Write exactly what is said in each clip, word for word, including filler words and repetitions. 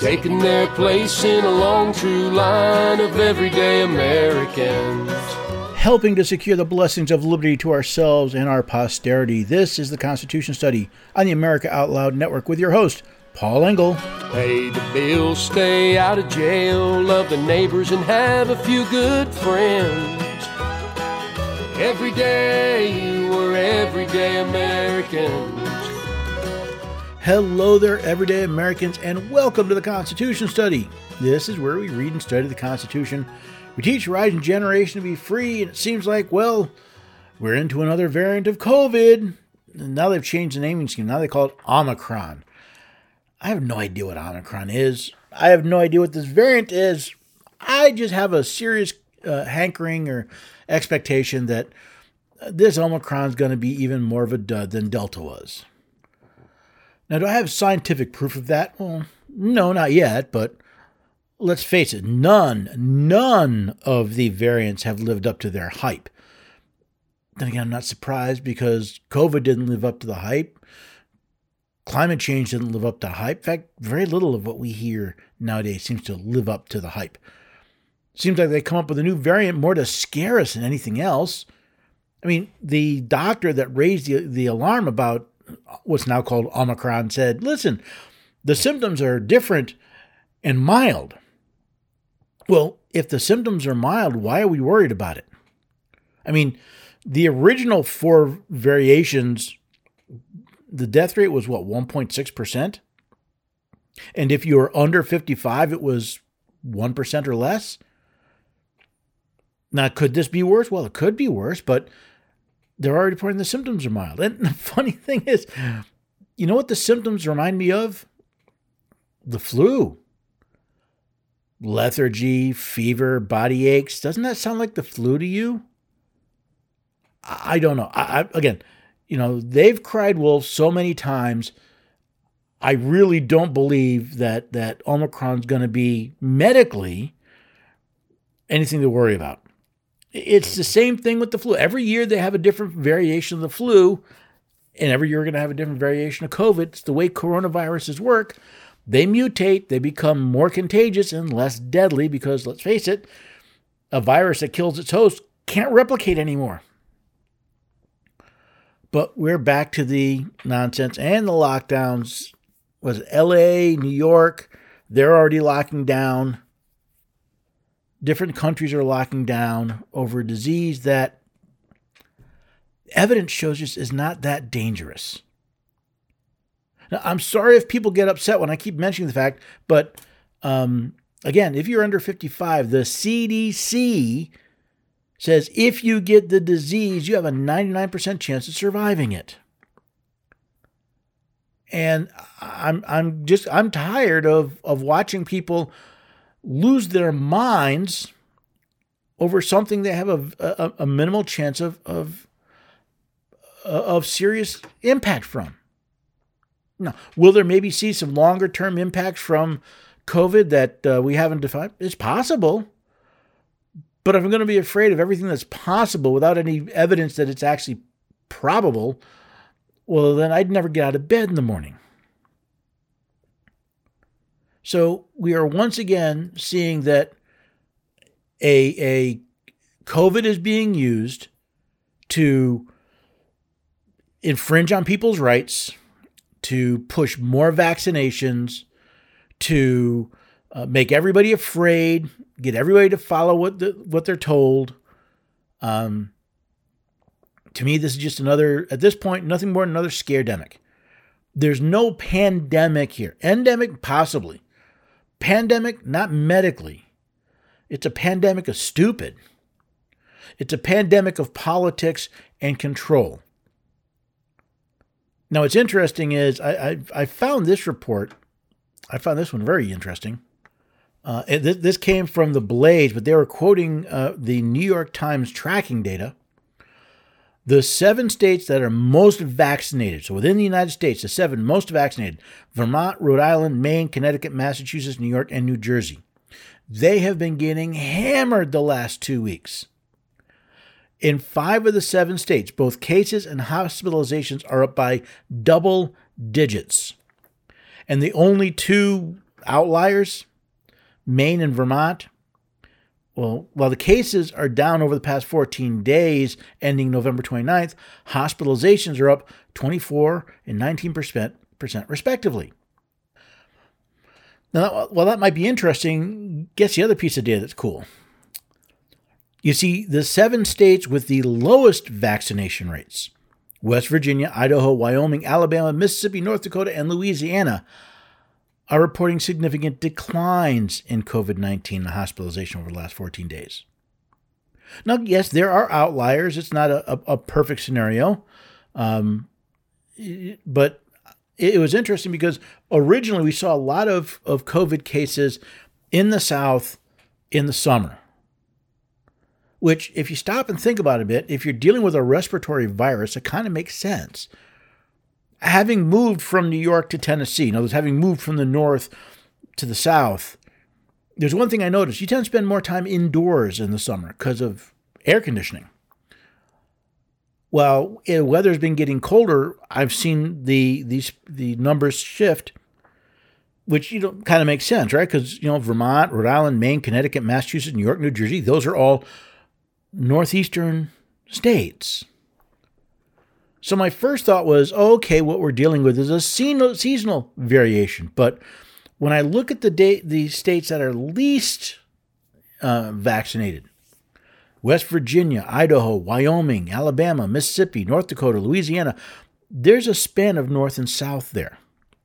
taking their place in a long, true line of everyday Americans. Helping to secure the blessings of liberty to ourselves and our posterity. This is the Constitution Study on the America Out Loud Network with your host, Paul Engel. Pay the bills, stay out of jail, love the neighbors, and have a few good friends. Every day, we're everyday Americans. Hello there, everyday Americans, and welcome to the Constitution Study. This is where we read and study the Constitution. We teach a rising generation to be free, and it seems like, well, we're into another variant of COVID. And now they've changed the naming scheme. Now they call it Omicron. I have no idea what Omicron is. I have no idea what this variant is. I just have a serious uh, hankering or expectation that this Omicron is going to be even more of a dud than Delta was. Now, do I have scientific proof of that? Well, no, not yet, but let's face it, none, none of the variants have lived up to their hype. Then again, I'm not surprised because COVID didn't live up to the hype. Climate change didn't live up to hype. In fact, very little of what we hear nowadays seems to live up to the hype. Seems like they come up with a new variant more to scare us than anything else. I mean, the doctor that raised the, the alarm about what's now called Omicron said, listen, the symptoms are different and mild. Well, if the symptoms are mild, why are we worried about it? I mean, the original four variations, the death rate was what, one point six percent? And if you were under fifty-five, it was one percent or less? Now, could this be worse? Well, it could be worse, but they're already reporting the symptoms are mild. And the funny thing is, you know what the symptoms remind me of? The flu. Lethargy, fever, body aches. Doesn't that sound like the flu to you? I don't know. I, I, again, you know, they've cried wolf so many times. I really don't believe that, that Omicron's going to be medically anything to worry about. It's the same thing with the flu. Every year they have a different variation of the flu, and every year we're going to have a different variation of COVID. It's the way coronaviruses work. They mutate, they become more contagious and less deadly because, let's face it, a virus that kills its host can't replicate anymore. But we're back to the nonsense and the lockdowns. Was it L A, New York? They're already locking down. Different countries are locking down over a disease that evidence shows us is not that dangerous. Now, I'm sorry if people get upset when I keep mentioning the fact, but um, again, if you're under fifty-five, the C D C says if you get the disease, you have a ninety-nine percent chance of surviving it. And I'm I'm just I'm tired of of watching people lose their minds over something they have a, a, a minimal chance of, of, of serious impact from. Now, will there maybe see some longer term impacts from COVID that uh, we haven't defined? It's possible. But if I'm going to be afraid of everything that's possible without any evidence that it's actually probable, well, then I'd never get out of bed in the morning. So we are once again seeing that a, a COVID is being used to infringe on people's rights, to push more vaccinations, to uh, make everybody afraid, get everybody to follow what the, what they're told. Um, to me, this is just another, at this point, nothing more than another scaredemic. There's no pandemic here. Endemic, possibly. Pandemic, not medically. It's a pandemic of stupid. It's a pandemic of politics and control. Now, what's interesting is I, I, I found this report. I found this one very interesting. Uh, th- this came from The Blaze, but they were quoting uh, the New York Times tracking data. The seven states that are most vaccinated, so within the United States, the seven most vaccinated, Vermont, Rhode Island, Maine, Connecticut, Massachusetts, New York, and New Jersey. They have been getting hammered the last two weeks. In five of the seven states, both cases and hospitalizations are up by double digits. And the only two outliers, Maine and Vermont. Well, while the cases are down over the past fourteen days, ending November twenty-ninth, hospitalizations are up twenty-four and nineteen percent respectively. Now, while that might be interesting, guess the other piece of data that's cool. You see, the seven states with the lowest vaccination rates, West Virginia, Idaho, Wyoming, Alabama, Mississippi, North Dakota, and Louisiana, are reporting significant declines in COVID nineteen and hospitalization over the last fourteen days. Now, yes, there are outliers. It's not a, a, a perfect scenario. Um, but it was interesting because originally we saw a lot of, of COVID cases in the South in the summer, which, if you stop and think about it a bit, if you're dealing with a respiratory virus, it kind of makes sense. Having moved from New York to Tennessee, in other words, having moved from the north to the south, there's one thing I noticed. You tend to spend more time indoors in the summer because of air conditioning. Well, the weather's been getting colder. I've seen the these the numbers shift, which you know kind of makes sense, right? Because you know Vermont, Rhode Island, Maine, Connecticut, Massachusetts, New York, New Jersey, those are all northeastern states. So my first thought was, oh, okay, what we're dealing with is a seasonal variation. But when I look at the da- the states that are least uh, vaccinated, West Virginia, Idaho, Wyoming, Alabama, Mississippi, North Dakota, Louisiana, there's a span of north and south there.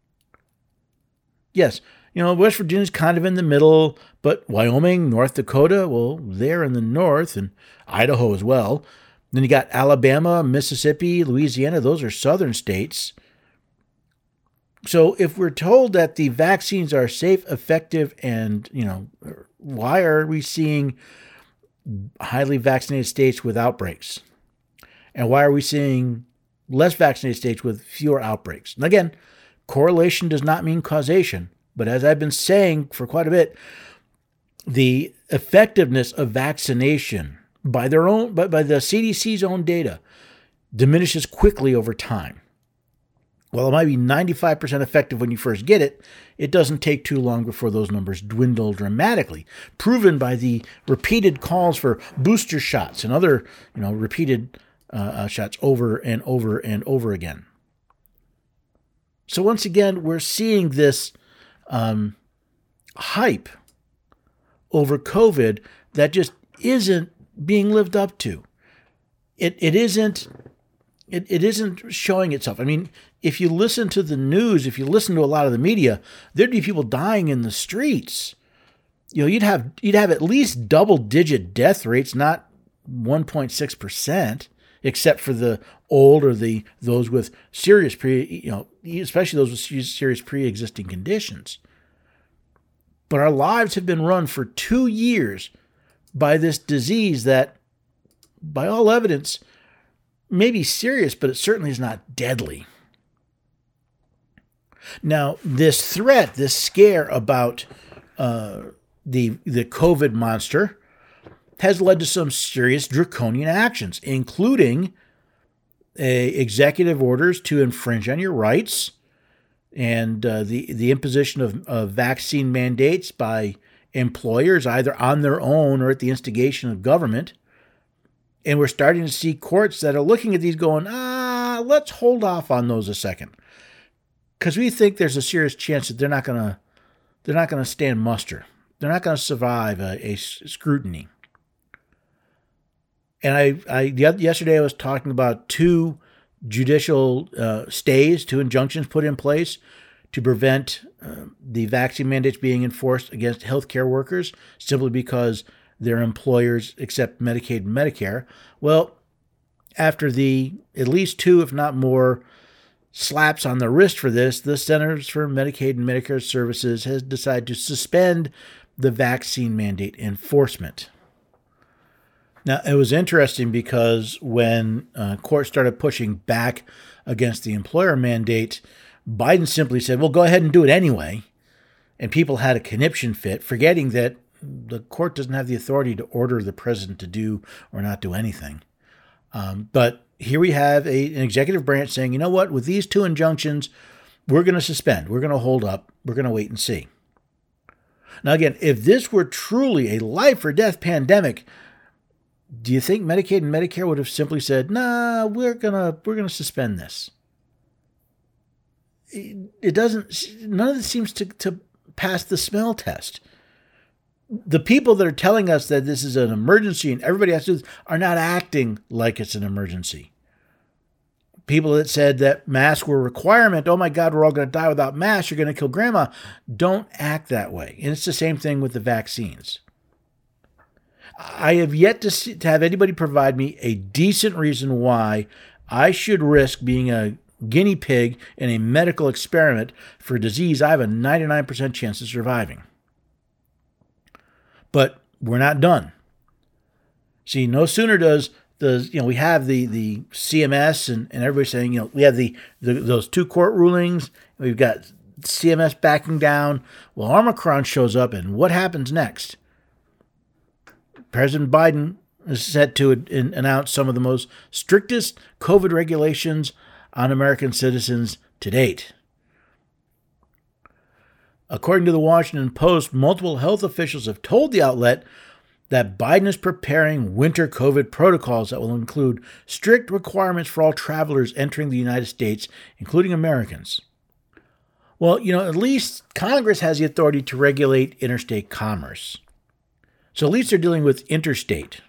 Yes, you know, West Virginia's kind of in the middle, but Wyoming, North Dakota, well, they're in the north, and Idaho as well. Then you got Alabama, Mississippi, Louisiana. Those are southern states. So if we're told that the vaccines are safe, effective, and, you know, why are we seeing highly vaccinated states with outbreaks? And why are we seeing less vaccinated states with fewer outbreaks? And again, correlation does not mean causation. But as I've been saying for quite a bit, the effectiveness of vaccination by their own, by, by the C D C's own data, diminishes quickly over time. While it might be ninety-five percent effective when you first get it, it doesn't take too long before those numbers dwindle dramatically, proven by the repeated calls for booster shots and other, you know, repeated uh, uh, shots over and over and over again. So once again, we're seeing this um, hype over COVID that just isn't being lived up to. It it isn't it, it isn't showing itself. I mean, if you listen to the news, if you listen to a lot of the media, there'd be people dying in the streets. You know, you'd have you'd have at least double digit death rates, not one point six percent, except for the old or the those with serious pre you know, especially those with serious pre-existing conditions. But our lives have been run for two years by this disease that, by all evidence, may be serious, but it certainly is not deadly. Now, this threat, this scare about uh, the the COVID monster has led to some serious draconian actions, including a executive orders to infringe on your rights and uh, the, the imposition of, of vaccine mandates by employers, either on their own or at the instigation of government. And we're starting to see courts that are looking at these going, ah, let's hold off on those a second. Because we think there's a serious chance that they're not going to they're not going to stand muster. They're not going to survive a, a scrutiny. And I, I yesterday I was talking about two judicial uh, stays, two injunctions put in place to prevent uh, the vaccine mandates being enforced against healthcare workers simply because their employers accept Medicaid and Medicare. Well, after the at least two, if not more, slaps on the wrist for this, the Centers for Medicaid and Medicare Services has decided to suspend the vaccine mandate enforcement. Now, it was interesting because when uh, courts started pushing back against the employer mandate, Biden simply said, well, go ahead and do it anyway. And people had a conniption fit, forgetting that the court doesn't have the authority to order the president to do or not do anything. Um, but here we have a, an executive branch saying, you know what, with these two injunctions, we're going to suspend, we're going to hold up, we're going to wait and see. Now, again, if this were truly a life or death pandemic, do you think Medicaid and Medicare would have simply said, "Nah, we're gonna we're gonna suspend this"? It doesn't. None of it seems to to pass the smell test. The people that are telling us that this is an emergency and everybody has to do this are not acting like it's an emergency. People that said that masks were a requirement, oh my God, we're all going to die without masks, you're going to kill grandma, don't act that way. And it's the same thing with the vaccines. I have yet to, see, to have anybody provide me a decent reason why I should risk being a guinea pig in a medical experiment for a disease I have a ninety-nine percent chance of surviving. But we're not done. See, no sooner does the, you know, we have the, the C M S and, and everybody saying, you know, we have the, the those two court rulings. We've got C M S backing down. Well, Omicron shows up, and what happens next? President Biden is set to in, announce some of the most strictest COVID regulations on American citizens to date. According to the Washington Post, multiple health officials have told the outlet that Biden is preparing winter COVID protocols that will include strict requirements for all travelers entering the United States, including Americans. Well, you know, at least Congress has the authority to regulate interstate commerce. So at least they're dealing with interstate.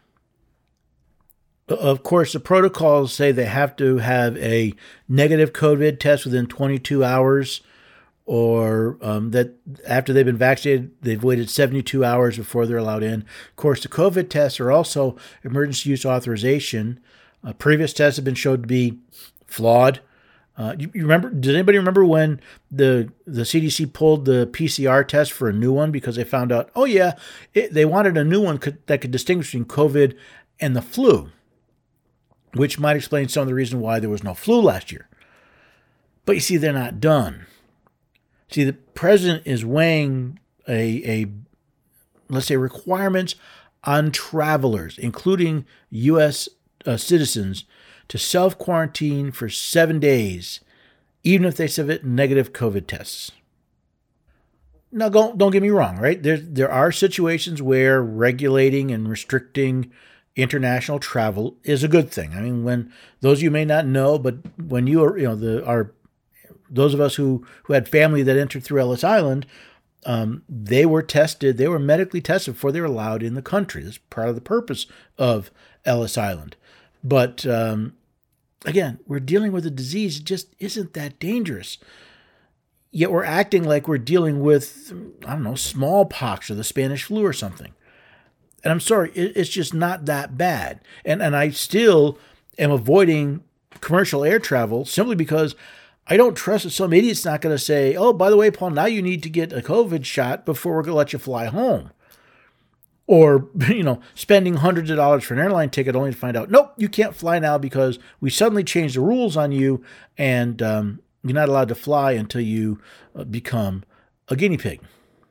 Of course, the protocols say they have to have a negative COVID test within twenty-two hours, or um, that after they've been vaccinated, they've waited seventy-two hours before they're allowed in. Of course, the COVID tests are also emergency use authorization. Uh, previous tests have been shown to be flawed. Uh, you, you remember? Does anybody remember when the the C D C pulled the P C R test for a new one because they found out, oh yeah, it, they wanted a new one could, that could distinguish between COVID and the flu, which might explain some of the reason why there was no flu last year. But you see, they're not done. See, the president is weighing a, a let's say, requirements on travelers, including U S uh, citizens, to self-quarantine for seven days, even if they submit negative COVID tests. Now, don't, don't get me wrong, right? There, there are situations where regulating and restricting international travel is a good thing. I mean, when those of you may not know, but when you are, you know, the are those of us who, who had family that entered through Ellis Island, um, they were tested, they were medically tested before they were allowed in the country. That's part of the purpose of Ellis Island. But um, again, we're dealing with a disease that just isn't that dangerous. Yet we're acting like we're dealing with, I don't know, smallpox or the Spanish flu or something. And I'm sorry, it's just not that bad. And and I still am avoiding commercial air travel simply because I don't trust that some idiot's not going to say, oh, by the way, Paul, now you need to get a COVID shot before we're going to let you fly home. Or, you know, spending hundreds of dollars for an airline ticket only to find out, nope, you can't fly now because we suddenly changed the rules on you and um, you're not allowed to fly until you uh, become a guinea pig.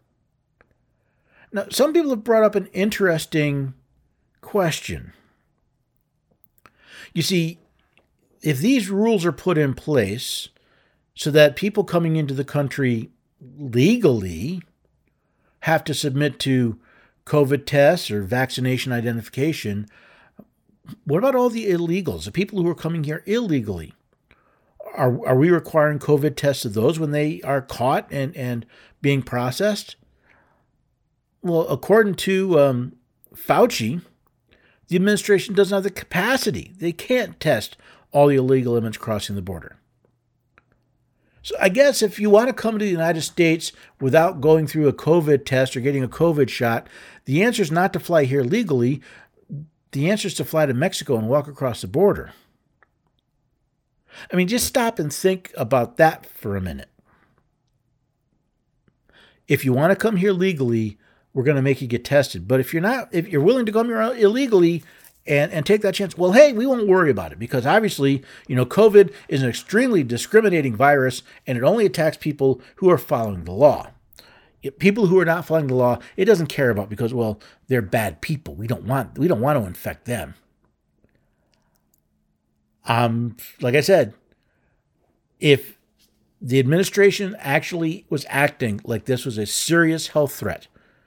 Now, some people have brought up an interesting question. You see, if these rules are put in place so that people coming into the country legally have to submit to COVID tests or vaccination identification, what about all the illegals, the people who are coming here illegally? Are are we requiring COVID tests of those when they are caught and, and being processed? Well, according to um, Fauci, the administration doesn't have the capacity. They can't test all the illegal immigrants crossing the border. So I guess if you want to come to the United States without going through a COVID test or getting a COVID shot, the answer is not to fly here legally. The answer is to fly to Mexico and walk across the border. I mean, just stop and think about that for a minute. If you want to come here legally, we're going to make you get tested. But if you're not, if you're willing to come here illegally and, and take that chance, well, hey, we won't worry about it because obviously, you know, COVID is an extremely discriminating virus and it only attacks people who are following the law. People who are not following the law, it doesn't care about because, well, they're bad people. We don't want, we don't want to infect them. Um, like I said, if the administration actually was acting like this was a serious health threat,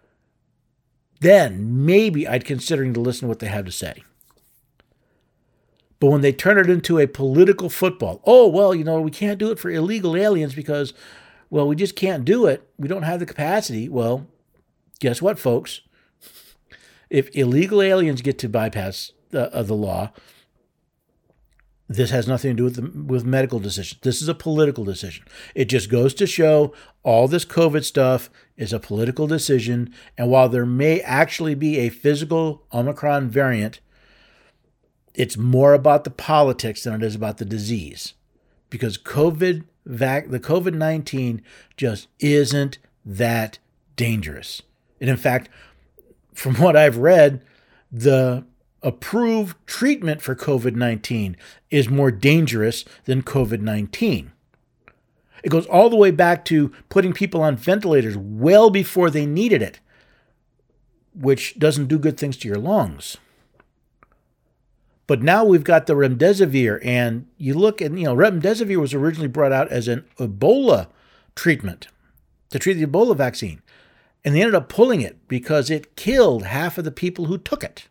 then maybe I'd consider to listen to what they have to say. But when they turn it into a political football, oh, well, you know, we can't do it for illegal aliens because, well, we just can't do it. We don't have the capacity. Well, guess what, folks? If illegal aliens get to bypass the, uh, the law, this has nothing to do with the, with medical decisions. This is a political decision. It just goes to show all this COVID stuff is a political decision. And while there may actually be a physical Omicron variant, it's more about the politics than it is about the disease. Because COVID vac- the COVID nineteen just isn't that dangerous. And in fact, from what I've read, the approved treatment for COVID nineteen is more dangerous than COVID nineteen. It goes all the way back to putting people on ventilators well before they needed it, which doesn't do good things to your lungs. But now we've got the remdesivir, and you look at, you know, remdesivir was originally brought out as an Ebola treatment to treat the Ebola vaccine. And they ended up pulling it because it killed half of the people who took it.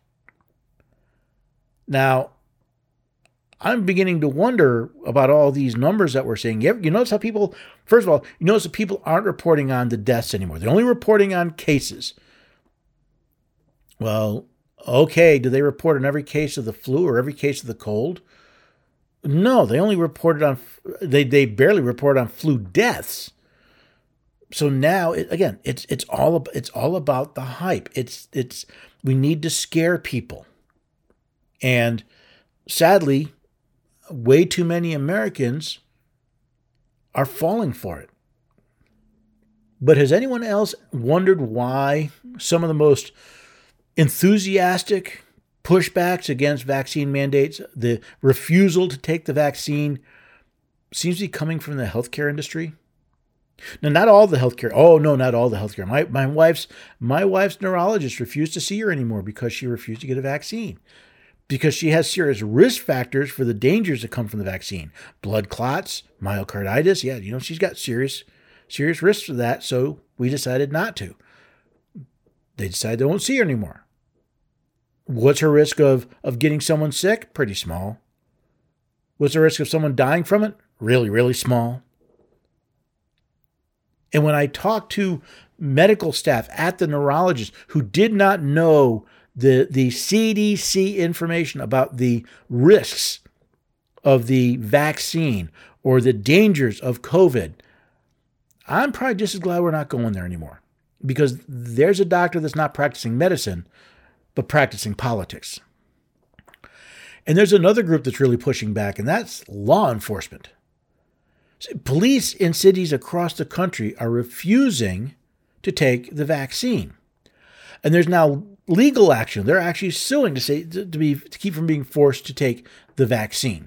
Now, I'm beginning to wonder about all these numbers that we're seeing. You, you notice how people, first of all, you notice that people aren't reporting on the deaths anymore. They're only reporting on cases. Well, okay, do they report on every case of the flu or every case of the cold? No, they only reported on, they, they barely report on flu deaths. So now, it, again, it's it's all it's all about the hype. It's it's we need to scare people, and sadly, way too many Americans are falling for it. But has anyone else wondered why some of the most enthusiastic pushbacks against vaccine mandates, the refusal to take the vaccine, seems to be coming from the healthcare industry? Now, not all the healthcare. Oh no, not all the healthcare. My my wife's my wife's neurologist refused to see her anymore because she refused to get a vaccine, because she has serious risk factors for the dangers that come from the vaccine: blood clots, myocarditis. Yeah, you know, she's got serious serious risks for that. So we decided not to. They decided they won't see her anymore. What's her risk of of getting someone sick? Pretty small. What's the risk of someone dying from it? Really, really small. And when I talked to medical staff at the neurologist who did not know the, the C D C information about the risks of the vaccine or the dangers of COVID, I'm probably just as glad we're not going there anymore, because there's a doctor that's not practicing medicine, but practicing politics. And there's another group that's really pushing back, and that's law enforcement. Police in cities across the country are refusing to take the vaccine. And there's now legal action. They're actually suing to say to be to keep from being forced to take the vaccine.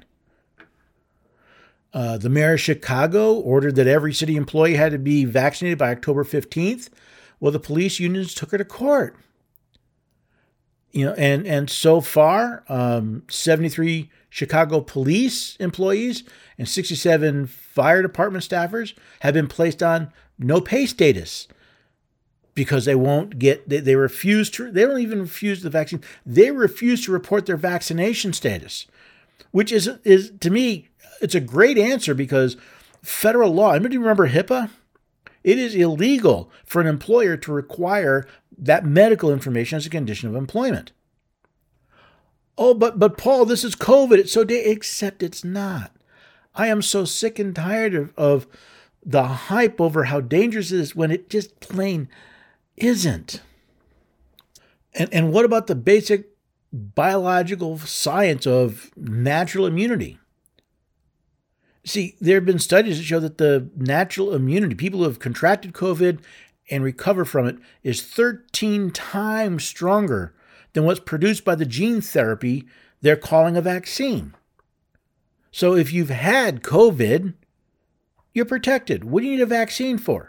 Uh, the mayor of Chicago ordered that every city employee had to be vaccinated by October fifteenth. Well, the police unions took her to court. You know, and and so far, um, seventy-three Chicago police employees and sixty-seven fire department staffers have been placed on no pay status because they won't get, they, they refuse to, they don't even refuse the vaccine. They refuse to report their vaccination status, which is, is to me, it's a great answer, because federal law, anybody remember HIPAA? It is illegal for an employer to require that medical information as a condition of employment. Oh, but but Paul, this is COVID. It's so da-. Except it's not. I am so sick and tired of, of the hype over how dangerous it is when it just plain isn't. And and what about the basic biological science of natural immunity? See, there have been studies that show that the natural immunity, people who have contracted COVID and recover from it, is thirteen times stronger than what's produced by the gene therapy they're calling a vaccine. So if you've had COVID, you're protected. What do you need a vaccine for?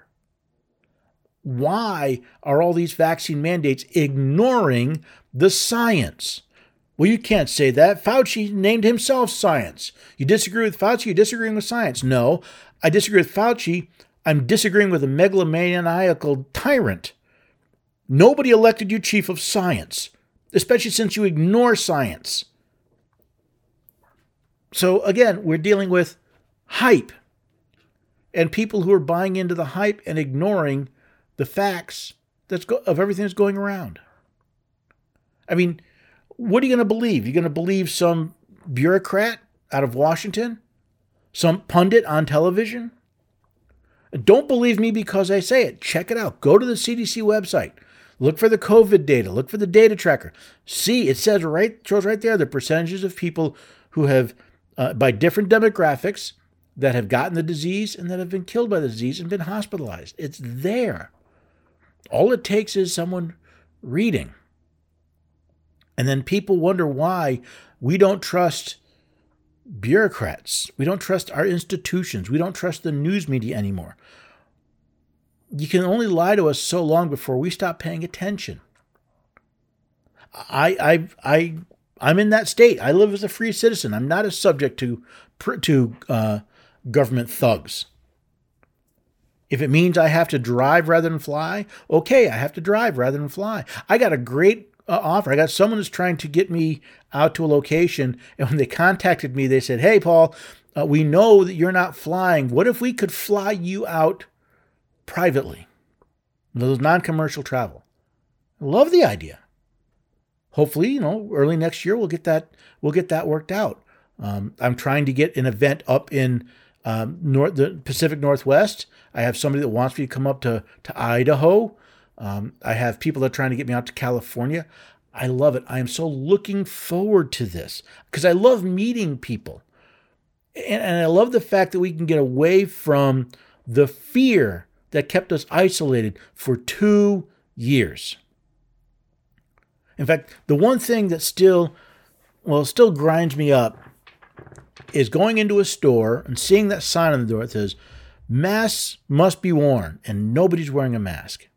Why are all these vaccine mandates ignoring the science? Well, you can't say that. Fauci named himself science. You disagree with Fauci, you're disagreeing with science. No, I disagree with Fauci. I'm disagreeing with a megalomaniacal tyrant. Nobody elected you chief of science, especially since you ignore science. So again, we're dealing with hype and people who are buying into the hype and ignoring the facts that's go- of everything that's going around. I mean, what are you going to believe? You're going to believe some bureaucrat out of Washington? Some pundit on television? Don't believe me because I say it. Check it out. Go to the C D C website. Look for the COVID data. Look for the data tracker. See, it says right, shows right there the percentages of people who have, uh, by different demographics, that have gotten the disease and that have been killed by the disease and been hospitalized. It's there. All it takes is someone reading. And then people wonder why we don't trust bureaucrats. We don't trust our institutions. We don't trust the news media anymore. You can only lie to us so long before we stop paying attention. I, I, I, I'm in that state. I live as a free citizen. I'm not a subject to, to uh, government thugs. If it means I have to drive rather than fly, okay, I have to drive rather than fly. I got a great uh, offer. I got someone who's trying to get me out to a location, and when they contacted me, they said, "Hey, Paul, uh, we know that you're not flying. What if we could fly you out privately? Those non-commercial travel." I love the idea. Hopefully, you know, early next year we'll get that we'll get that worked out. Um, I'm trying to get an event up in um, North, the Pacific Northwest. I have somebody that wants me to come up to, to Idaho. Um, I have people that are trying to get me out to California. I love it. I am so looking forward to this because I love meeting people. And, and I love the fact that we can get away from the fear that kept us isolated for two years. In fact, the one thing that still, well, still grinds me up is going into a store and seeing that sign on the door that says, "Masks must be worn," and nobody's wearing a mask.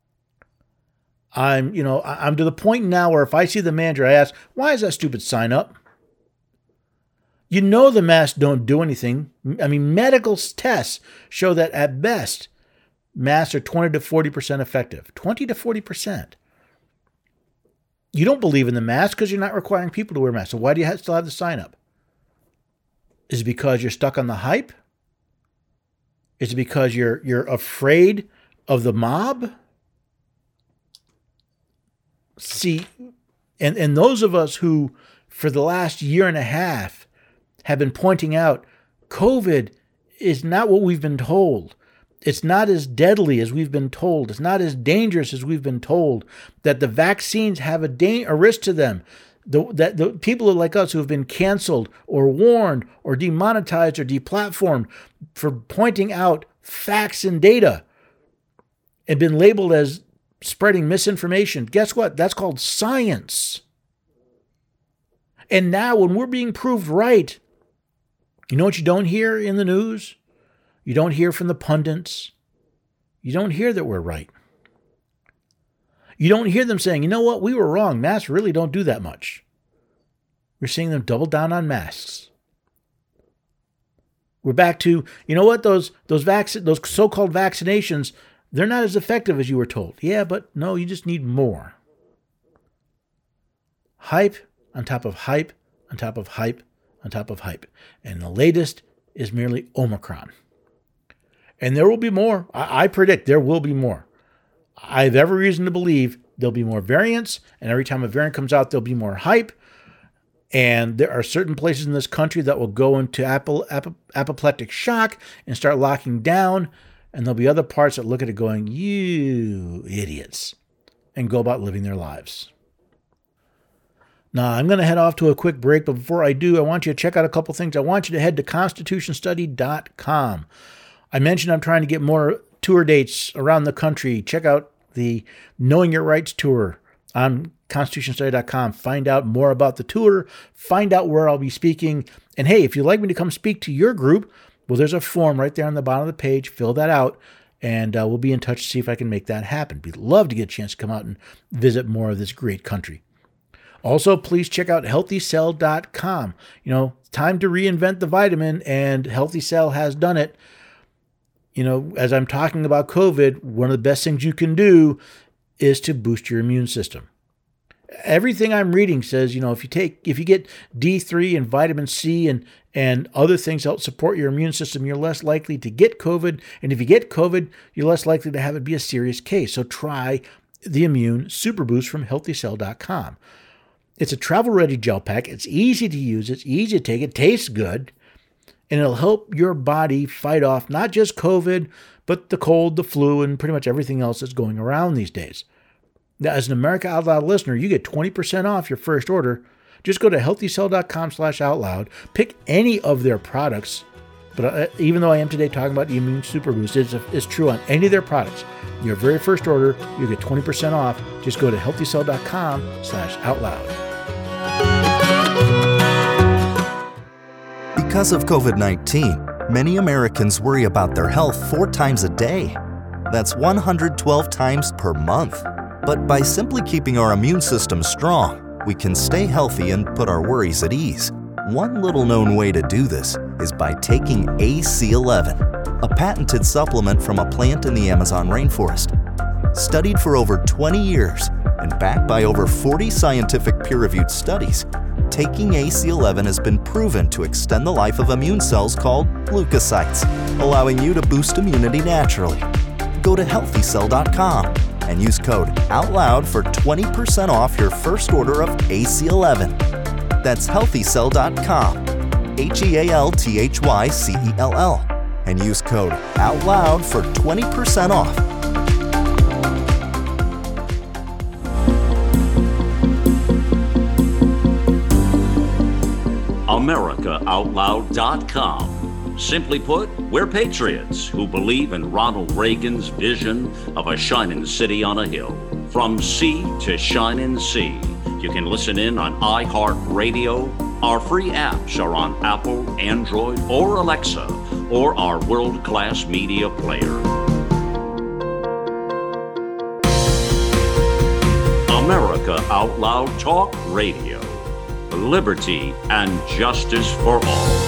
I'm, you know, I'm to the point now where if I see the manager, I ask, "Why is that stupid sign up?" You know the masks don't do anything. I mean, medical tests show that at best, masks are twenty to forty percent effective. twenty to forty percent. You don't believe in the mask because you're not requiring people to wear masks. So why do you have, still have the sign up? Is it because you're stuck on the hype? Is it because you're you're afraid of the mob? See, and, and those of us who, for the last year and a half, have been pointing out COVID is not what we've been told. It's not as deadly as we've been told. It's not as dangerous as we've been told. That the vaccines have a, da- a risk to them. The, that the people like us who have been canceled or warned or demonetized or deplatformed for pointing out facts and data and been labeled as spreading misinformation. Guess what? That's called science. And now when we're being proved right, you know what you don't hear in the news? You don't hear from the pundits. You don't hear that we're right. You don't hear them saying, "You know what? We were wrong. Masks really don't do that much." We're seeing them double down on masks. We're back to, you know what? Those those vac- those so-called vaccinations, they're not as effective as you were told. Yeah, but no, you just need more. Hype on top of hype on top of hype on top of hype. And the latest is merely Omicron. And there will be more. I, I predict there will be more. I have every reason to believe there'll be more variants, and every time a variant comes out, there'll be more hype. And there are certain places in this country that will go into apple, apple, apoplectic shock and start locking down, and there'll be other parts that look at it going, "You idiots," and go about living their lives. Now, I'm going to head off to a quick break, but before I do, I want you to check out a couple things. I want you to head to constitution study dot com. I mentioned I'm trying to get more tour dates around the country. Check out the Knowing Your Rights tour on constitution study dot com. Find out more about the tour. Find out where I'll be speaking. And hey, if you'd like me to come speak to your group, well, there's a form right there on the bottom of the page. Fill that out, and uh, we'll be in touch to see if I can make that happen. We'd love to get a chance to come out and visit more of this great country. Also, please check out healthy cell dot com. You know, time to reinvent the vitamin, and Healthy Cell has done it. You know, as I'm talking about COVID, one of the best things you can do is to boost your immune system. Everything I'm reading says, you know, if you take, if you get D three and vitamin C and, and other things that help support your immune system, you're less likely to get COVID. And if you get COVID, you're less likely to have it be a serious case. So try the Immune Super Boost from healthy cell dot com. It's a travel-ready gel pack. It's easy to use. It's easy to take. It tastes good. And it'll help your body fight off not just COVID, but the cold, the flu, and pretty much everything else that's going around these days. Now, as an America Out Loud listener, you get twenty percent off your first order. Just go to healthy cell dot com slash out loud. Pick any of their products. But uh, even though I am today talking about the Immune Super Boost, it's, it's true on any of their products. Your very first order, you get twenty percent off. Just go to healthy cell dot com slash out loud. Because of COVID nineteen, many Americans worry about their health four times a day. That's one hundred twelve times per month. But by simply keeping our immune system strong, we can stay healthy and put our worries at ease. One little known way to do this is by taking A C eleven, a patented supplement from a plant in the Amazon rainforest. Studied for over twenty years and backed by over forty scientific peer-reviewed studies, taking A C eleven has been proven to extend the life of immune cells called leukocytes, allowing you to boost immunity naturally. Go to healthy cell dot com and use code OUTLOUD for twenty percent off your first order of A C eleven. That's healthy cell dot com, H E A L T H Y C E L L, and use code OUTLOUD for twenty percent off. America Out Loud dot com. Simply put, we're patriots who believe in Ronald Reagan's vision of a shining city on a hill. From sea to shining sea. You can listen in on iHeartRadio. Our free apps are on Apple, Android, or Alexa, or our world-class media player. America Out Loud Talk Radio. Liberty and justice for all.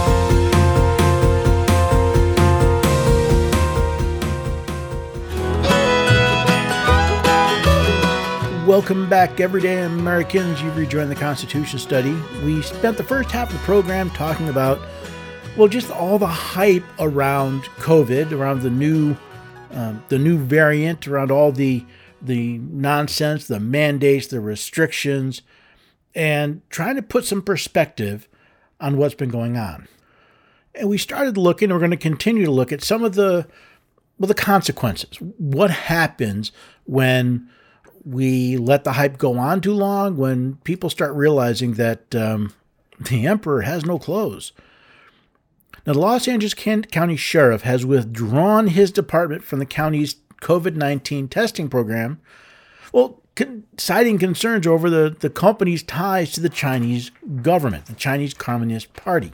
Welcome back, everyday Americans. You've rejoined the Constitution Study. We spent the first half of the program talking about, well, just all the hype around COVID, around the new, um, the new variant, around all the the nonsense, the mandates, the restrictions, and trying to put some perspective on what's been going on. And we started looking, and we're going to continue to look at some of the, well, the consequences. What happens when we let the hype go on too long, when people start realizing that um, the emperor has no clothes. Now, the Los Angeles County Sheriff has withdrawn his department from the county's COVID nineteen testing program, well, con- citing concerns over the, the company's ties to the Chinese government, the Chinese Communist Party.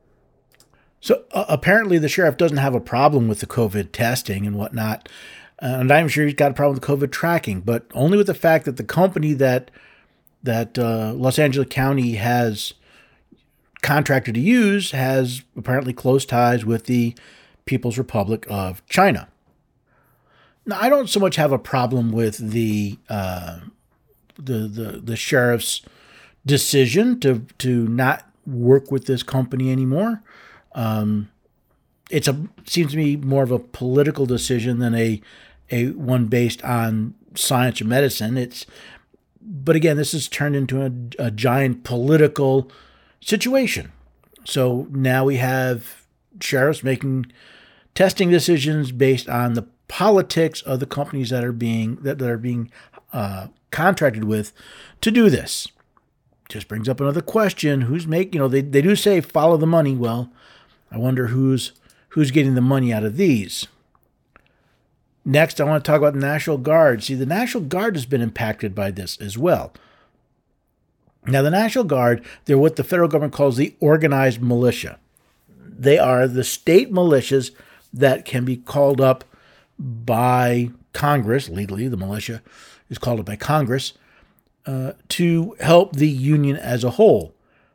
So uh, apparently the sheriff doesn't have a problem with the COVID testing and whatnot. And I'm sure he's got a problem with COVID tracking, but only with the fact that the company that that uh, Los Angeles County has contracted to use has apparently close ties with the People's Republic of China. Now, I don't so much have a problem with the uh, the, the the sheriff's decision to to not work with this company anymore. Um, it's a seems to me more of a political decision than a a one based on science or medicine. It's, but again, this has turned into a, a giant political situation. So now we have sheriffs making testing decisions based on the politics of the companies that are being that, that are being uh, contracted with to do this. Just brings up another question: who's making? You know, they they do say follow the money. Well, I wonder who's who's getting the money out of these. Next, I want to talk about the National Guard. See, the National Guard has been impacted by this as well. Now, the National Guard, they're what the federal government calls the organized militia. They are the state militias that can be called up by Congress, legally the militia is called up by Congress, uh, to help the Union as a whole.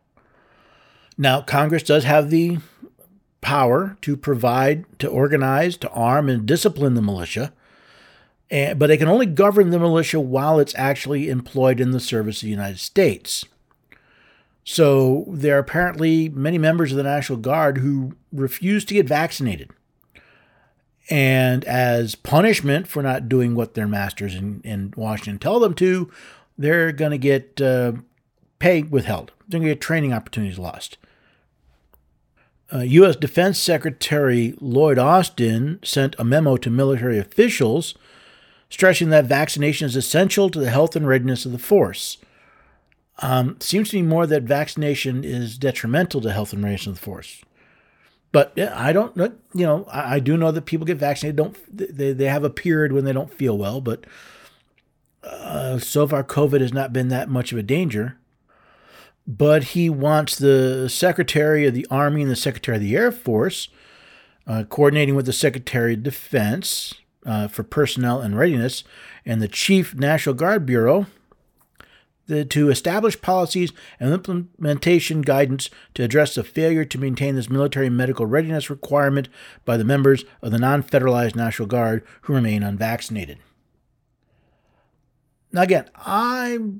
Now, Congress does have the power to provide, to organize, to arm, and discipline the militia. and, but they can only govern the militia while it's actually employed in the service of the United States. So there are apparently many members of the National Guard who refuse to get vaccinated. And as punishment for not doing what their masters in, in Washington tell them to, they're going to get uh, pay withheld. They're going to get training opportunities lost. Uh, U S Defense Secretary Lloyd Austin sent a memo to military officials stressing that vaccination is essential to the health and readiness of the force. Um, seems to me more that vaccination is detrimental to health and readiness of the force. But yeah, I don't know, you know, I, I do know that people get vaccinated. Don't they, they have a period when they don't feel well, but uh, so far COVID has not been that much of a danger. But he wants the Secretary of the Army and the Secretary of the Air Force, uh, coordinating with the Secretary of Defense uh, for personnel and readiness, and the Chief National Guard Bureau, the, to establish policies and implementation guidance to address the failure to maintain this military medical readiness requirement by the members of the non-federalized National Guard who remain unvaccinated. Now again, I'm...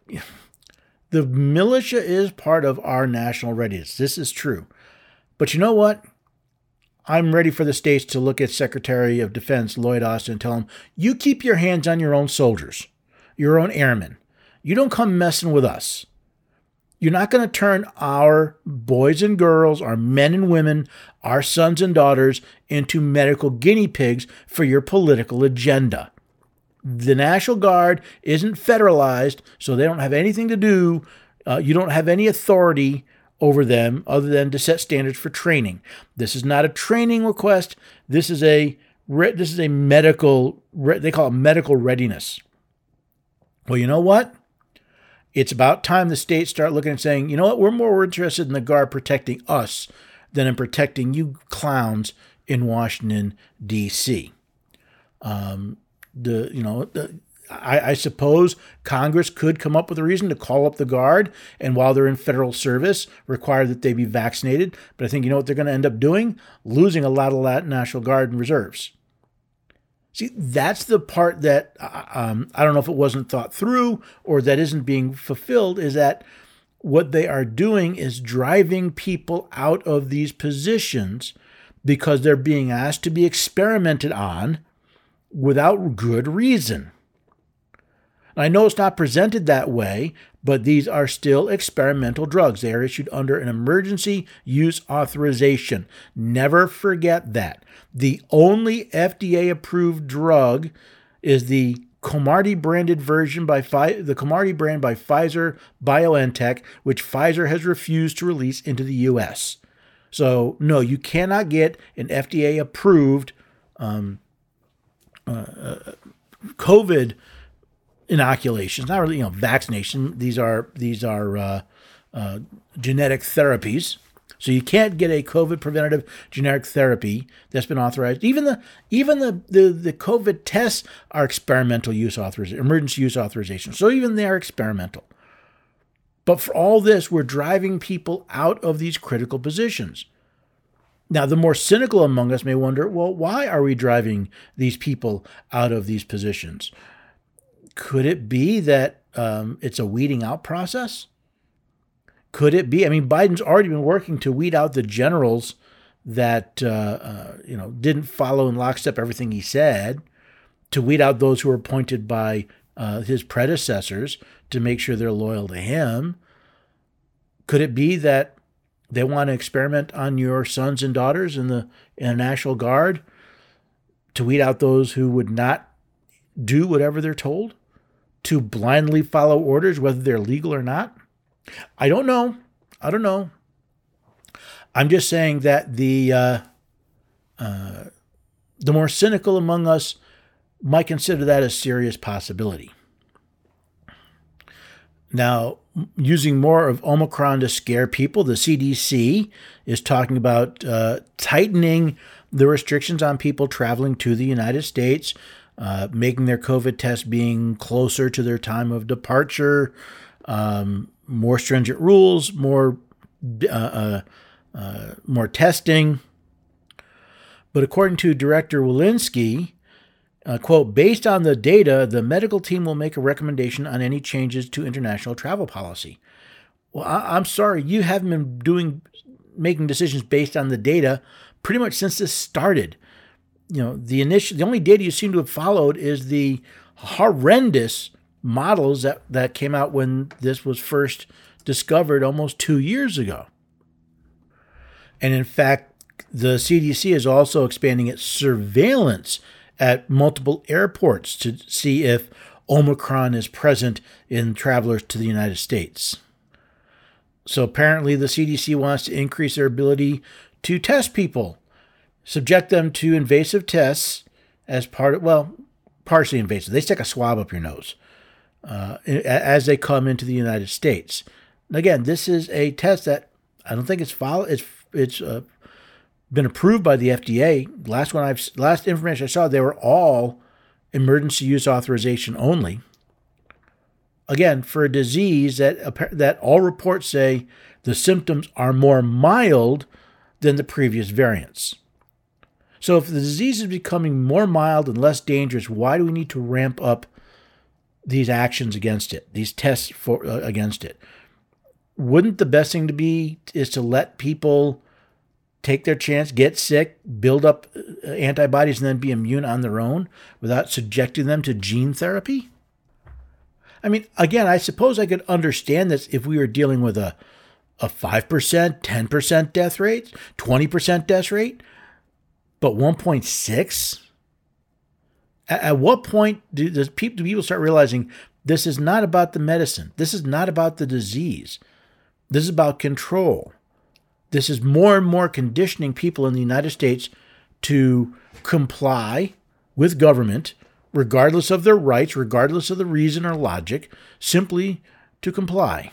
The militia is part of our national readiness. This is true. But you know what? I'm ready for the states to look at Secretary of Defense Lloyd Austin and tell him, you keep your hands on your own soldiers, your own airmen. You don't come messing with us. You're not going to turn our boys and girls, our men and women, our sons and daughters into medical guinea pigs for your political agenda. The National Guard isn't federalized, so they don't have anything to do. Uh, you don't have any authority over them other than to set standards for training. This is not a training request. This is a this is a medical. They call it medical readiness. Well, you know what? It's about time the states start looking and saying, you know what? We're more interested in the Guard protecting us than in protecting you clowns in Washington, D C Um. The you know the, I, I suppose Congress could come up with a reason to call up the Guard and while they're in federal service require that they be vaccinated. But I think you know what they're going to end up doing? Losing a lot of that National Guard and reserves. See, that's the part that um, I don't know if it wasn't thought through or that isn't being fulfilled, is that what they are doing is driving people out of these positions because they're being asked to be experimented on without good reason. I know it's not presented that way, but these are still experimental drugs. They are issued under an emergency use authorization. Never forget that. The only F D A-approved drug is the Comirnaty branded version by Pfi- the Comirnaty brand by Pfizer BioNTech, which Pfizer has refused to release into the U S. So no, you cannot get an F D A-approved um, Uh, COVID inoculations, not really, you know, vaccination. These are these are uh, uh, genetic therapies. So you can't get a COVID preventative generic therapy that's been authorized. Even the even the the, the COVID tests are experimental use authorization, emergency use authorization. So even they are experimental. But for all this, we're driving people out of these critical positions. Now, the more cynical among us may wonder, well, why are we driving these people out of these positions? Could it be that um, it's a weeding out process? Could it be? I mean, Biden's already been working to weed out the generals that, uh, uh, you know, didn't follow in lockstep everything he said, to weed out those who were appointed by uh, his predecessors to make sure they're loyal to him. Could it be that they want to experiment on your sons and daughters in the, in the National Guard to weed out those who would not do whatever they're told, to blindly follow orders, whether they're legal or not? I don't know. I don't know. I'm just saying that the uh, uh, the more cynical among us might consider that a serious possibility. Now, using more of Omicron to scare people, the C D C is talking about uh, tightening the restrictions on people traveling to the United States, uh, making their COVID test being closer to their time of departure, um, more stringent rules, more uh, uh, uh, more testing. But according to Director Walensky, Uh, quote, based on the data, the medical team will make a recommendation on any changes to international travel policy. Well, I- I'm sorry, you haven't been doing making decisions based on the data pretty much since this started. You know, the initial, the only data you seem to have followed is the horrendous models that, that came out when this was first discovered almost two years ago. And in fact, the C D C is also expanding its surveillance at multiple airports to see if Omicron is present in travelers to the United States. So apparently the C D C wants to increase their ability to test people, subject them to invasive tests as part of, well, partially invasive. They stick a swab up your nose uh, as they come into the United States. Again, this is a test that I don't think it's follow, it's it's uh, been approved by the F D A. Last one I've last information I saw, they were all emergency use authorization only. Again, for a disease that that all reports say the symptoms are more mild than the previous variants. So if the disease is becoming more mild and less dangerous, why do we need to ramp up these actions against it, these tests for uh, against it? Wouldn't the best thing to be is to let people take their chance, get sick, build up antibodies, and then be immune on their own without subjecting them to gene therapy? I mean, again, I suppose I could understand this if we were dealing with a, a five percent, ten percent death rate, twenty percent death rate, but one point six? At, at what point do, does people, do people start realizing this is not about the medicine? This is not about the disease. This is about control. This is more and more conditioning people in the United States to comply with government, regardless of their rights, regardless of the reason or logic, simply to comply.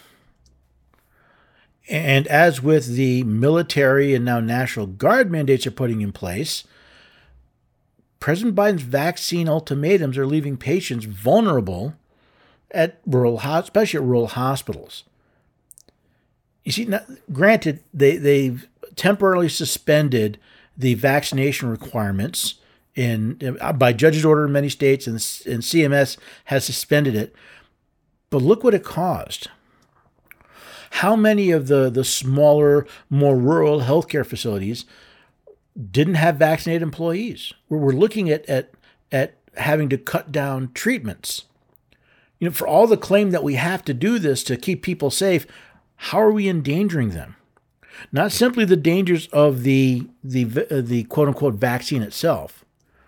And as with the military and now National Guard mandates are putting in place, President Biden's vaccine ultimatums are leaving patients vulnerable at rural, especially at rural hospitals. You see, now, granted, they, they've temporarily suspended the vaccination requirements in by judge's order in many states, and, and C M S has suspended it. But look what it caused. How many of the, the smaller, more rural healthcare facilities didn't have vaccinated employees? We're, we're looking at, at, at having to cut down treatments. You know, for all the claim that we have to do this to keep people safe, how are we endangering them? Not simply the dangers of the the the quote unquote vaccine itself.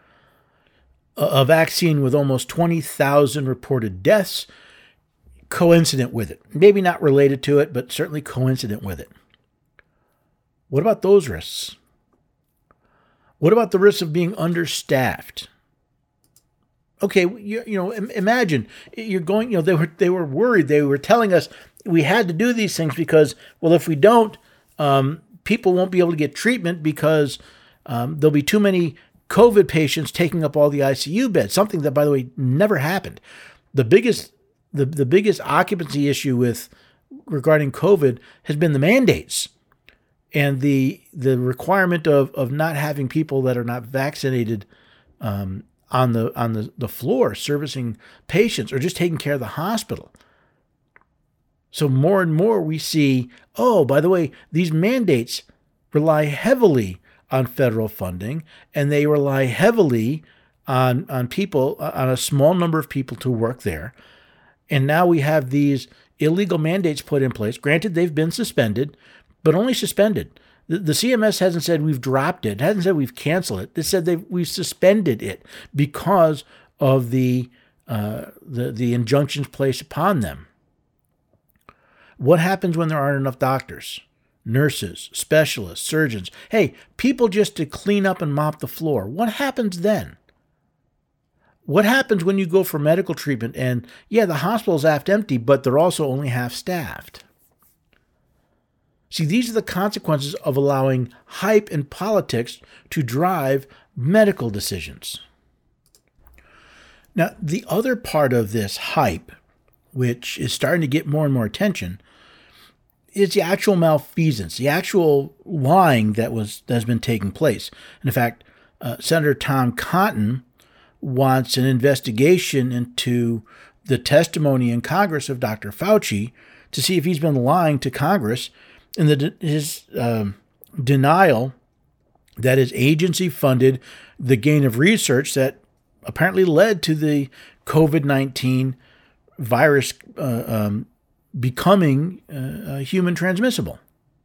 A, a vaccine with almost twenty thousand reported deaths, coincident with it. Maybe not related to it, but certainly coincident with it. What about those risks? What about the risks of being understaffed? Okay, you, you know, imagine you're going, you know, they were they were worried. They were telling us we had to do these things because, well, if we don't, um, people won't be able to get treatment because um, there'll be too many COVID patients taking up all the I C U beds, something that, by the way, never happened. The biggest the, the biggest occupancy issue with regarding COVID has been the mandates and the the requirement of, of not having people that are not vaccinated um, on the on the, the floor servicing patients or just taking care of the hospital. So more and more we see, oh, by the way, these mandates rely heavily on federal funding, and they rely heavily on, on people, on a small number of people to work there. And now we have these illegal mandates put in place. Granted, they've been suspended, but only suspended. The, the C M S hasn't said we've dropped it. It hasn't said we've canceled it. It said they've, we've suspended it because of the, uh, the, the injunctions placed upon them. What happens when there aren't enough doctors, nurses, specialists, surgeons? Hey, people just to clean up and mop the floor. What happens then? What happens when you go for medical treatment and, yeah, the hospital's half empty, but they're also only half staffed? See, these are the consequences of allowing hype and politics to drive medical decisions. Now, the other part of this hype, which is starting to get more and more attention, is the actual malfeasance, the actual lying that was that has been taking place. And in fact, uh, Senator Tom Cotton wants an investigation into the testimony in Congress of Doctor Fauci to see if he's been lying to Congress in the, his um, denial that his agency funded the gain of research that apparently led to the COVID nineteen virus uh, um, becoming uh, human transmissible.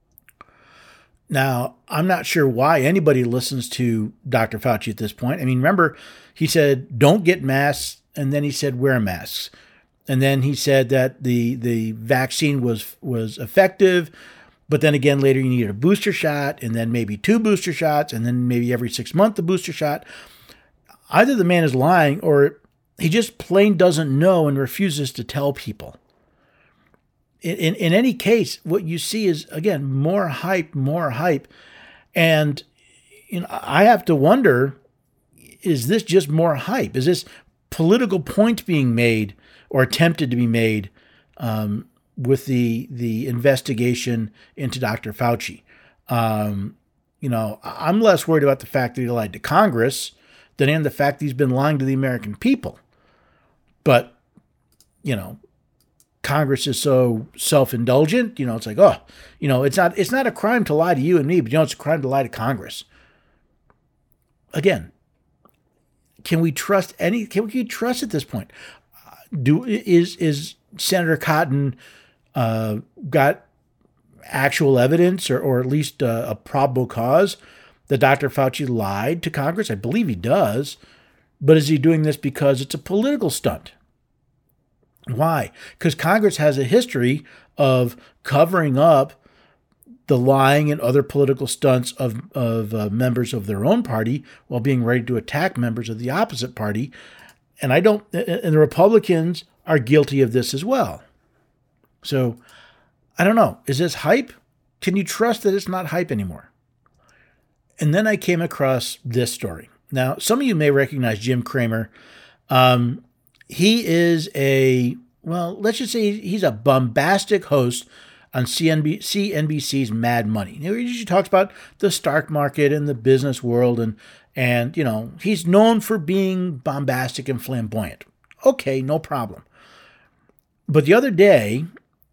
Now, I'm not sure why anybody listens to Doctor Fauci at this point. I mean, remember, he said, don't get masks, and then he said, wear masks. And then he said that the the vaccine was was effective, but then again, later you needed a booster shot, and then maybe two booster shots, and then maybe every six months a booster shot. Either the man is lying, or he just plain doesn't know and refuses to tell people. In, in, in any case, what you see is, again, more hype, more hype. And you know, I have to wonder, is this just more hype? Is this political point being made or attempted to be made um, with the the investigation into Doctor Fauci? Um, you know, I'm less worried about the fact that he lied to Congress than in the fact that he's been lying to the American people. But, you know, Congress is so self-indulgent, you know, it's like, oh, you know, it's not it's not a crime to lie to you and me, but you know, it's a crime to lie to Congress. Again, can we trust any, can we trust at this point? Do is is Senator Cotton uh, got actual evidence or, or at least a, a probable cause that Doctor Fauci lied to Congress? I believe he does. But is he doing this because it's a political stunt? Why? Because Congress has a history of covering up the lying and other political stunts of, of uh, members of their own party while being ready to attack members of the opposite party. And I don't, and the Republicans are guilty of this as well. So I don't know. Is this hype? Can you trust that it's not hype anymore? And then I came across this story. Now, some of you may recognize Jim Cramer. Um, he is a, well, let's just say he's a bombastic host on C N B C's Mad Money. He usually talks about the stock market and the business world, and, and you know, he's known for being bombastic and flamboyant. Okay, no problem. But the other day,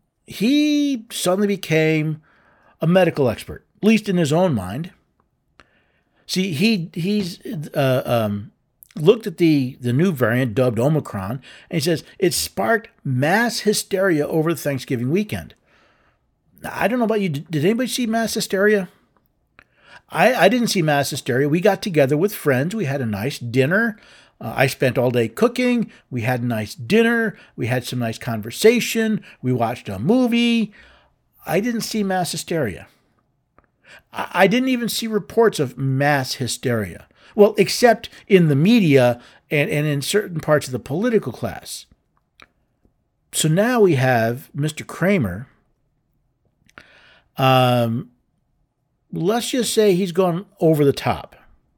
he suddenly became a medical expert, at least in his own mind. See, he he's uh, um, looked at the, the new variant dubbed Omicron, and he says it sparked mass hysteria over the Thanksgiving weekend. Now, I don't know about you. Did, did anybody see mass hysteria? I, I didn't see mass hysteria. We got together with friends. We had a nice dinner. Uh, I spent all day cooking. We had a nice dinner. We had some nice conversation. We watched a movie. I didn't see mass hysteria. I didn't even see reports of mass hysteria. Well, except in the media and, and in certain parts of the political class. So now we have Mister Cramer. Um, let's just say he's gone over the top.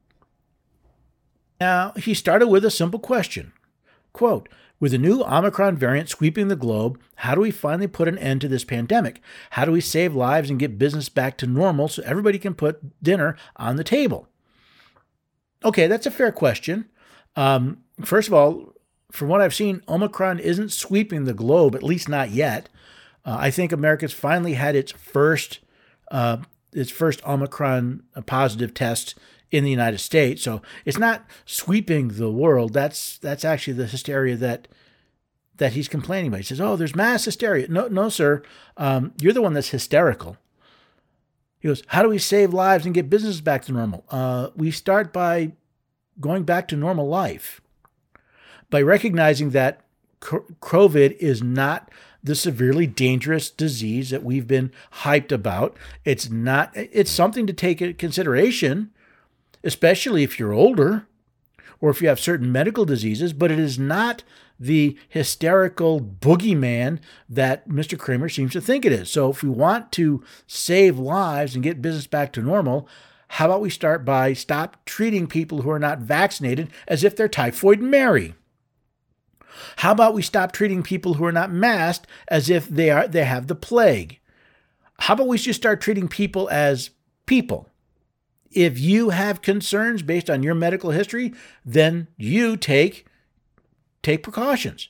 Now, he started with a simple question. Quote, with the new Omicron variant sweeping the globe, how do we finally put an end to this pandemic? How do we save lives and get business back to normal so everybody can put dinner on the table? Okay, that's a fair question. Um, first of all, from what I've seen, Omicron isn't sweeping the globe, at least not yet. Uh, I think America's finally had its first uh, its first Omicron positive test in the United States. So it's not sweeping the world. That's that's actually the hysteria that that he's complaining about. He says, oh, there's mass hysteria. No, no, sir. Um, you're the one that's hysterical. He goes, how do we save lives and get business back to normal? Uh, we start by going back to normal life, by recognizing that COVID is not the severely dangerous disease that we've been hyped about. It's not, it's something to take into consideration, especially if you're older or if you have certain medical diseases, but it is not the hysterical boogeyman that Mister Cramer seems to think it is. So if we want to save lives and get business back to normal, how about we start by stop treating people who are not vaccinated as if they're Typhoid Mary? How about we stop treating people who are not masked as if they are they have the plague? How about we just start treating people as people? if you have concerns based on your medical history, then you take, take precautions.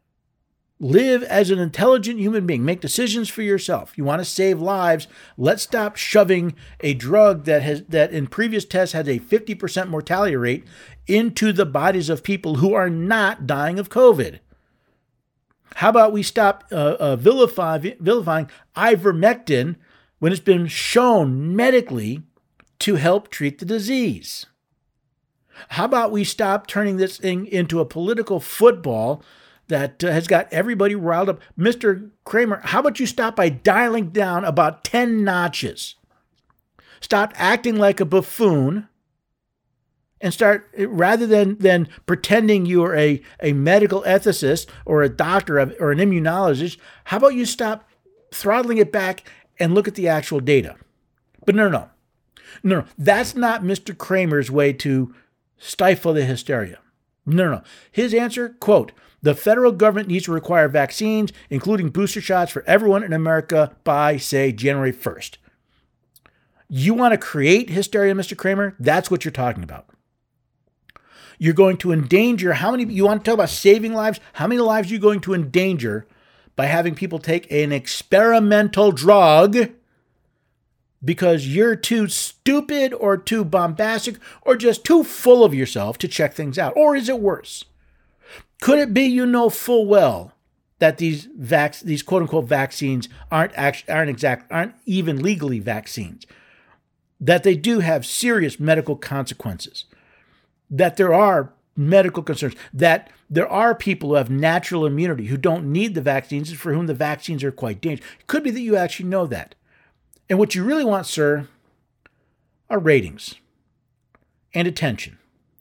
Live as an intelligent human being. Make decisions for yourself. You want to save lives. Let's stop shoving a drug that has that in previous tests has a fifty percent mortality rate into the bodies of people who are not dying of COVID. How about we stop uh, uh, vilify, vilifying ivermectin when it's been shown medically to help treat the disease? How about we stop turning this thing into a political football that uh, has got everybody riled up? Mister Kramer, how about you stop by dialing down about ten notches? Stop acting like a buffoon and start, rather than, than pretending you are a, a medical ethicist or a doctor or an immunologist, how about you stop throttling it back and look at the actual data? But no, no, no, no. That's not Mister Kramer's way to stifle the hysteria. No, no, no. His answer, quote, "The federal government needs to require vaccines, including booster shots for everyone in America by, say, January first. You want to create hysteria, Mister Kramer? That's what you're talking about. You're going to endanger how many, you want to talk about saving lives? How many lives are you going to endanger by having people take an experimental drug because you're too stupid or too bombastic or just too full of yourself to check things out? Or is it worse? Could it be you know full well that these vac- these quote unquote vaccines aren't actually aren't exact aren't even legally vaccines, that they do have serious medical consequences, that there are medical concerns, that there are people who have natural immunity who don't need the vaccines and for whom the vaccines are quite dangerous? It could be that you actually know that. And what you really want, sir, are ratings and attention.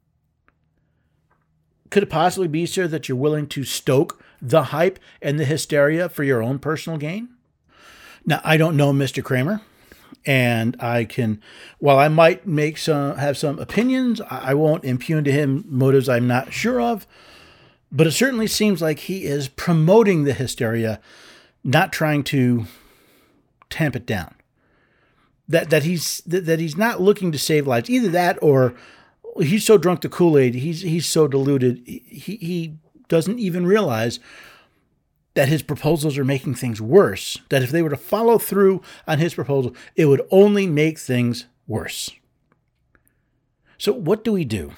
Could it possibly be, sir, that you're willing to stoke the hype and the hysteria for your own personal gain? Now, I don't know Mister Kramer, and I can, while I might make some, have some opinions, I won't impugn to him motives I'm not sure of, but it certainly seems like he is promoting the hysteria, not trying to tamp it down. That that he's that he's not looking to save lives. Either that, or he's so drunk the Kool-Aid, he's he's so deluded, he he doesn't even realize that his proposals are making things worse. That if they were to follow through on his proposal, it would only make things worse. So what do we do?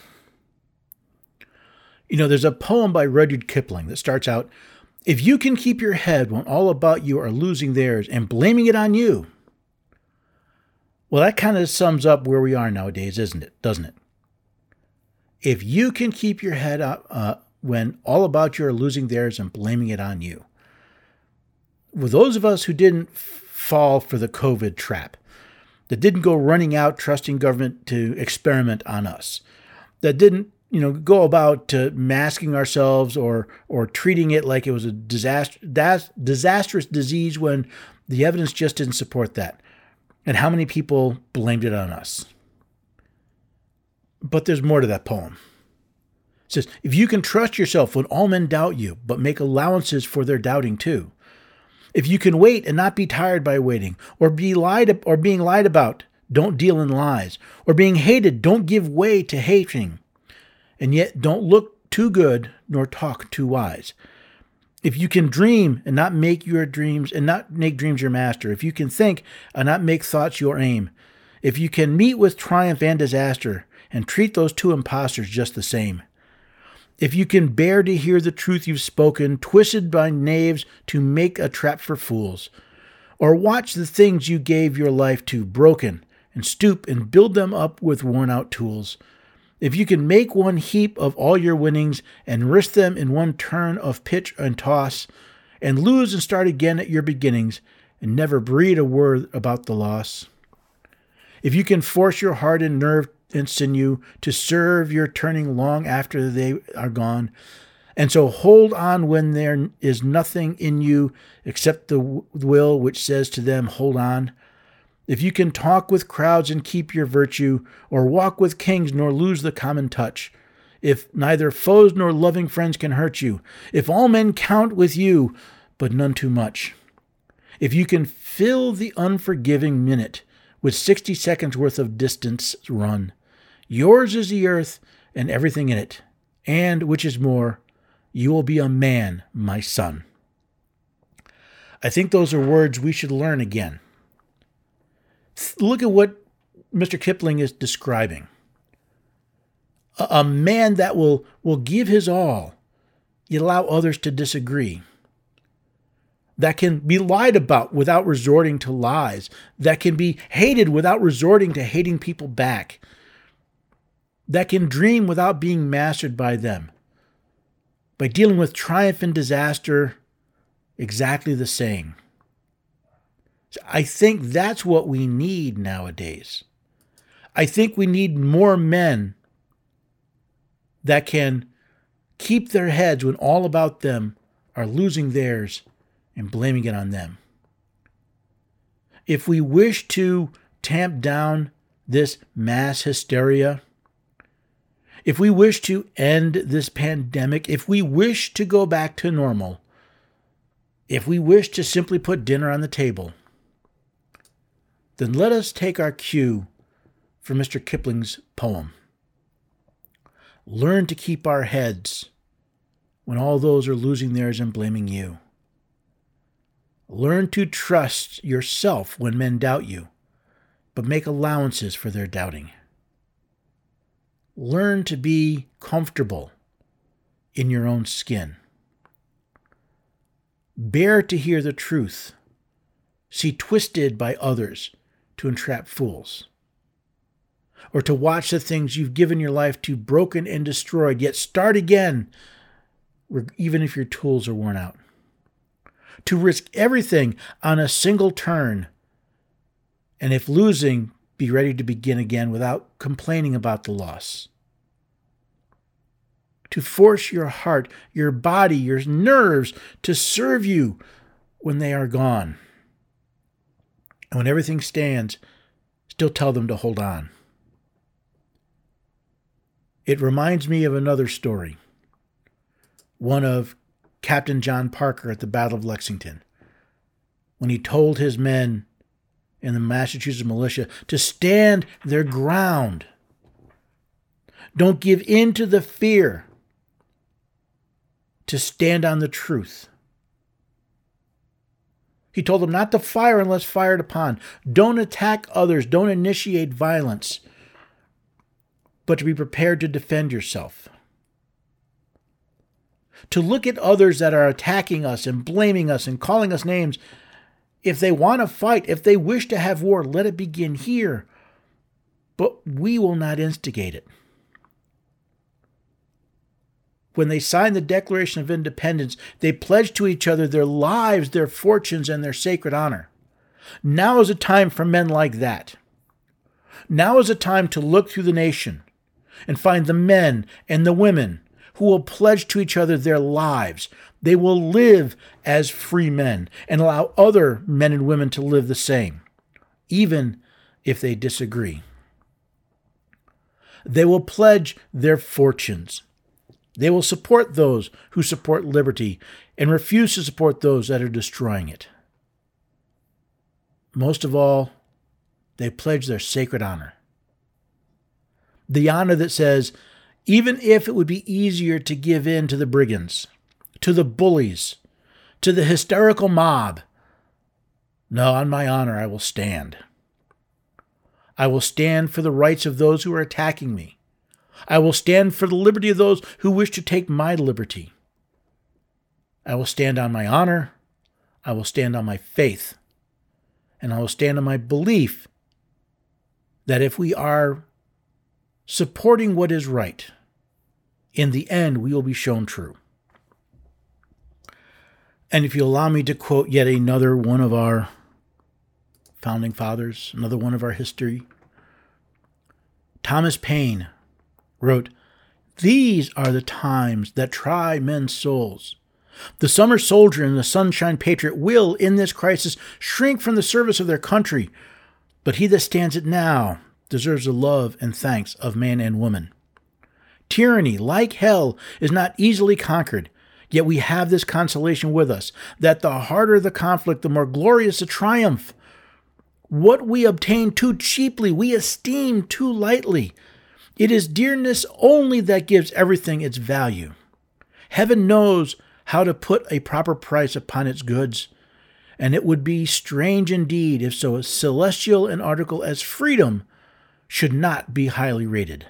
You know, there's a poem by Rudyard Kipling that starts out, "If you can keep your head when all about you are losing theirs and blaming it on you." Well, that kind of sums up where we are nowadays, isn't it? Doesn't it? If you can keep your head up uh, when all about you are losing theirs and blaming it on you. Well, those of us who didn't f- fall for the COVID trap, that didn't go running out trusting government to experiment on us, that didn't, you know, go about uh, masking ourselves or or treating it like it was a disaster, das- disastrous disease when the evidence just didn't support that. And how many people blamed it on us? But there's more to that poem. It says, if you can trust yourself when all men doubt you, but make allowances for their doubting too. If you can wait and not be tired by waiting, or be lied or being lied about, don't deal in lies, or being hated, don't give way to hating, and yet don't look too good nor talk too wise. If you can dream and not make your dreams and not make dreams your master, if you can think and not make thoughts your aim, if you can meet with triumph and disaster and treat those two impostors just the same, if you can bear to hear the truth you've spoken, twisted by knaves to make a trap for fools, or watch the things you gave your life to broken and stoop and build them up with worn-out tools, if you can make one heap of all your winnings and risk them in one turn of pitch and toss, and lose and start again at your beginnings, and never breathe a word about the loss, if you can force your heart and nerve and sinew to serve your turning long after they are gone, and so hold on when there is nothing in you except the will which says to them, hold on, if you can talk with crowds and keep your virtue, or walk with kings nor lose the common touch, if neither foes nor loving friends can hurt you, if all men count with you, but none too much, if you can fill the unforgiving minute with sixty seconds worth of distance run. Yours is the earth and everything in it, and, which is more, you will be a man, my son. I think those are words we should learn again. Look at what Mister Kipling is describing. A, a man that will, will give his all, yet allow others to disagree. That can be lied about without resorting to lies. That can be hated without resorting to hating people back. That can dream without being mastered by them. By dealing with triumph and disaster exactly the same. I think that's what we need nowadays. I think we need more men that can keep their heads when all about them are losing theirs and blaming it on them. If we wish to tamp down this mass hysteria, if we wish to end this pandemic, if we wish to go back to normal, if we wish to simply put dinner on the table, then let us take our cue from Mister Kipling's poem. Learn to keep our heads when all those are losing theirs and blaming you. Learn to trust yourself when men doubt you, but make allowances for their doubting. Learn to be comfortable in your own skin. Bear to hear the truth. See twisted by others to entrap fools. Or to watch the things you've given your life to broken and destroyed, yet start again, even if your tools are worn out. To risk everything on a single turn, and if losing, be ready to begin again without complaining about the loss. To force your heart, your body, your nerves to serve you when they are gone. And when everything stands, still tell them to hold on. It reminds me of another story, one of Captain John Parker at the Battle of Lexington, when he told his men in the Massachusetts militia to stand their ground. Don't give in to the fear, to stand on the truth. He told them not to fire unless fired upon. Don't attack others. Don't initiate violence, but to be prepared to defend yourself. To look at others that are attacking us and blaming us and calling us names. If they want to fight, if they wish to have war, let it begin here. But we will not instigate it. When they signed the Declaration of Independence, they pledged to each other their lives, their fortunes, and their sacred honor. Now is a time for men like that. Now is a time to look through the nation and find the men and the women who will pledge to each other their lives. They will live as free men and allow other men and women to live the same, even if they disagree. They will pledge their fortunes. They will support those who support liberty and refuse to support those that are destroying it. Most of all, they pledge their sacred honor. The honor that says, even if it would be easier to give in to the brigands, to the bullies, to the hysterical mob, no, on my honor I will stand. I will stand for the rights of those who are attacking me. I will stand for the liberty of those who wish to take my liberty. I will stand on my honor. I will stand on my faith. And I will stand on my belief that if we are supporting what is right, in the end we will be shown true. And if you allow me to quote yet another one of our founding fathers, another one of our history, Thomas Paine wrote, "These are the times that try men's souls. The summer soldier and the sunshine patriot will, in this crisis, shrink from the service of their country, but he that stands it now deserves the love and thanks of man and woman. Tyranny, like hell, is not easily conquered, yet we have this consolation with us, that the harder the conflict, the more glorious the triumph. What we obtain too cheaply, we esteem too lightly. It is dearness only that gives everything its value. Heaven knows how to put a proper price upon its goods, and it would be strange indeed if so celestial an article as freedom should not be highly rated.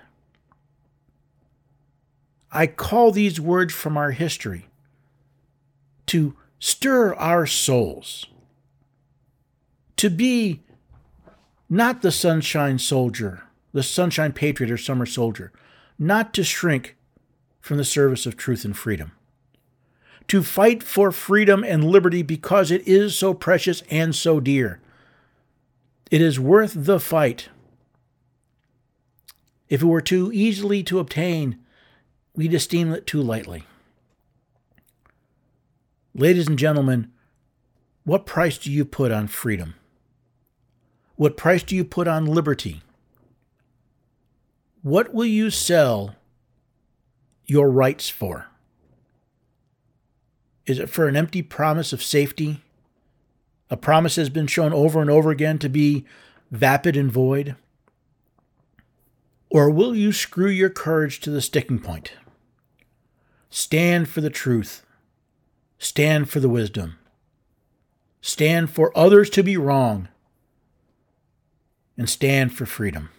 I call these words from our history to stir our souls, to be not the sunshine soldier, the sunshine patriot or summer soldier, not to shrink from the service of truth and freedom, to fight for freedom and liberty because it is so precious and so dear. It is worth the fight. If it were too easily to obtain, we'd esteem it too lightly. Ladies and gentlemen, what price do you put on freedom? What price do you put on liberty? What will you sell your rights for? Is it for an empty promise of safety? A promise has been shown over and over again to be vapid and void? Or will you screw your courage to the sticking point? Stand for the truth. Stand for the wisdom. Stand for others to be wrong. And stand for freedom.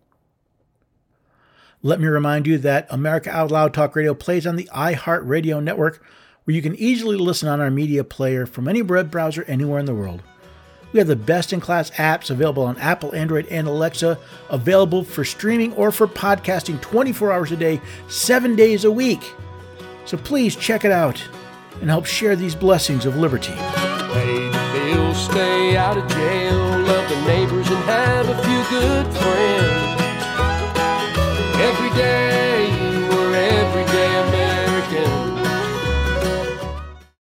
Let me remind you that America Out Loud Talk Radio plays on the iHeartRadio network, where you can easily listen on our media player from any web browser anywhere in the world. We have the best-in-class apps available on Apple, Android, and Alexa, available for streaming or for podcasting twenty-four hours a day, seven days a week. So please check it out and help share these blessings of liberty. Pay the bills, stay out of jail, love the neighbors, and have a few good friends.